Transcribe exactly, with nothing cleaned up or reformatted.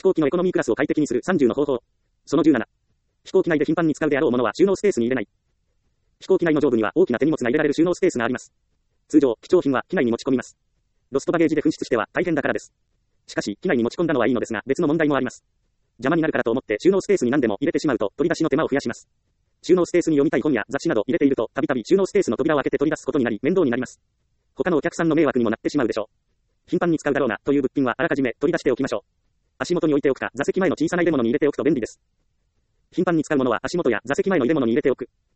行機のエコノミークラスを快適にするさんじゅうの方法。そのじゅうなな。飛行機内で頻繁に使うであろうものは収納スペースに入れない。飛行機内の上部には大きな手荷物が入れられる収納スペースがあります。通常、貴重品は機内に持ち込みます。ロストバゲージで紛失しては大変だからです。しかし、機内に持ち込んだのはいいのですが、別の問題もあります。邪魔になるからと思って収納スペースに何でも入れてしまうと取り出しの手間を増やします。収納スペースに読みたい本や雑誌など入れていると、たびたび収納スペースの扉を開けて取り出すことになり面倒になります。他のお客さんの迷惑にもなってしまうでしょう。頻繁に使うだろうなという物品はあらかじめ取り出しておきましょう。足元に置いておくか座席前の小さな入れ物に入れておくと便利です。頻繁に使うものは足元や座席前の入れ物に入れておく。